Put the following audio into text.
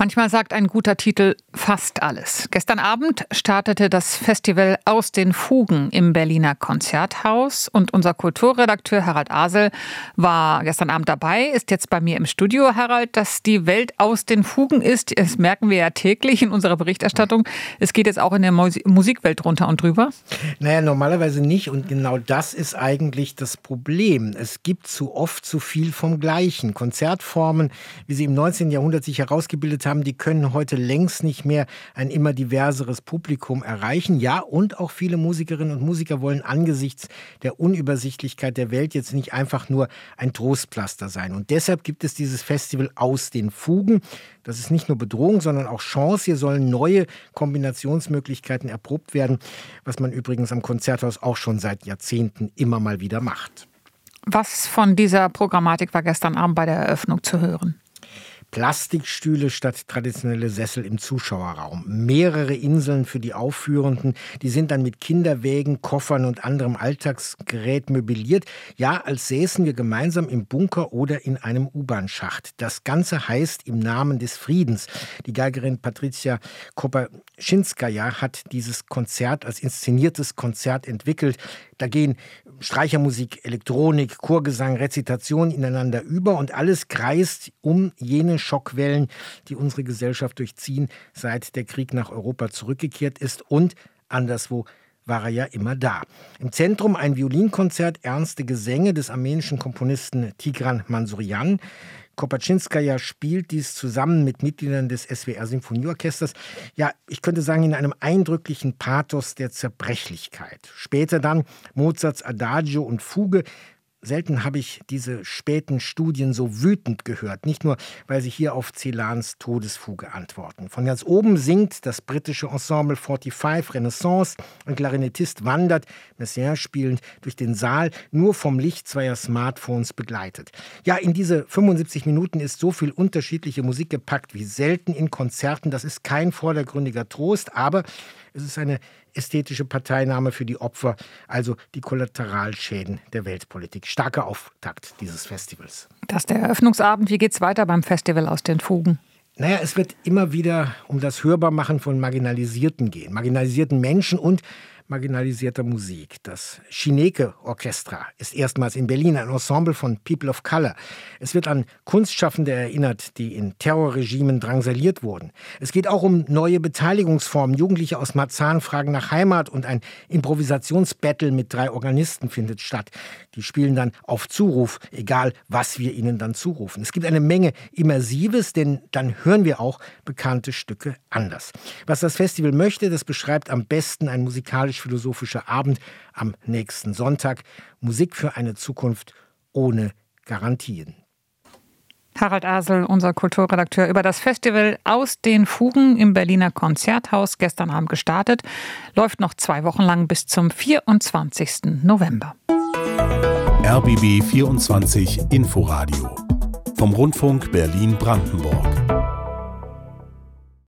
Manchmal sagt ein guter Titel fast alles. Gestern Abend startete das Festival Aus den Fugen im Berliner Konzerthaus und unser Kulturredakteur Harald Asel war gestern Abend dabei, ist jetzt bei mir im Studio. Harald, dass die Welt aus den Fugen ist, das merken wir ja täglich in unserer Berichterstattung. Es geht jetzt auch in der Musikwelt runter und drüber. Naja, normalerweise nicht und genau das ist eigentlich das Problem. Es gibt zu oft zu viel vom Gleichen. Konzertformen, wie sie im 19. Jahrhundert sich herausgebildet haben, die können heute längst nicht mehr ein immer diverseres Publikum erreichen. Ja, und auch viele Musikerinnen und Musiker wollen angesichts der Unübersichtlichkeit der Welt jetzt nicht einfach nur ein Trostpflaster sein. Und deshalb gibt es dieses Festival Aus den Fugen. Das ist nicht nur Bedrohung, sondern auch Chance. Hier sollen neue Kombinationsmöglichkeiten erprobt werden, was man übrigens am Konzerthaus auch schon seit Jahrzehnten immer mal wieder macht. Was von dieser Programmatik war gestern Abend bei der Eröffnung zu hören? Plastikstühle statt traditionelle Sessel im Zuschauerraum. Mehrere Inseln für die Aufführenden. Die sind dann mit Kinderwägen, Koffern und anderem Alltagsgerät möbliert. Ja, als säßen wir gemeinsam im Bunker oder in einem U-Bahn-Schacht. Das Ganze heißt im Namen des Friedens. Die Geigerin Patricia Kopaczynskaja hat dieses Konzert als inszeniertes Konzert entwickelt. Da gehen Streichermusik, Elektronik, Chorgesang, Rezitation ineinander über und alles kreist um jene Schockwellen, die unsere Gesellschaft durchziehen, seit der Krieg nach Europa zurückgekehrt ist und anderswo war er ja immer da. Im Zentrum ein Violinkonzert, ernste Gesänge des armenischen Komponisten Tigran Mansuryan. Kopaczynskaja spielt dies zusammen mit Mitgliedern des SWR-Symphonieorchesters. Ja, ich könnte sagen, in einem eindrücklichen Pathos der Zerbrechlichkeit. Später dann Mozarts Adagio und Fuge. Selten habe ich diese späten Studien so wütend gehört. Nicht nur, weil sie hier auf Celans Todesfuge antworten. Von ganz oben singt das britische Ensemble 45 Renaissance. Ein Klarinettist wandert, Messiaen spielend, durch den Saal, nur vom Licht zweier Smartphones begleitet. Ja, in diese 75 Minuten ist so viel unterschiedliche Musik gepackt wie selten in Konzerten. Das ist kein vordergründiger Trost, aber es ist eine ästhetische Parteinahme für die Opfer, also die Kollateralschäden der Weltpolitik. Starker Auftakt dieses Festivals. Das ist der Eröffnungsabend. Wie geht's weiter beim Festival Aus den Fugen? Naja, es wird immer wieder um das Hörbarmachen von Marginalisierten gehen. Marginalisierten Menschen und marginalisierter Musik. Das Schineke-Orchestra ist erstmals in Berlin, ein Ensemble von People of Color. Es wird an Kunstschaffende erinnert, die in Terrorregimen drangsaliert wurden. Es geht auch um neue Beteiligungsformen. Jugendliche aus Marzahn fragen nach Heimat und ein Improvisationsbattle mit 3 Organisten findet statt. Die spielen dann auf Zuruf, egal was wir ihnen dann zurufen. Es gibt eine Menge Immersives, denn dann hören wir auch bekannte Stücke anders. Was das Festival möchte, das beschreibt am besten ein musikalisch-philosophischer Abend am nächsten Sonntag. Musik für eine Zukunft ohne Garantien. Harald Asel, unser Kulturredakteur, über das Festival Aus den Fugen im Berliner Konzerthaus, gestern Abend gestartet, läuft noch 2 Wochen lang bis zum 24. November. RBB 24 Inforadio vom Rundfunk Berlin-Brandenburg.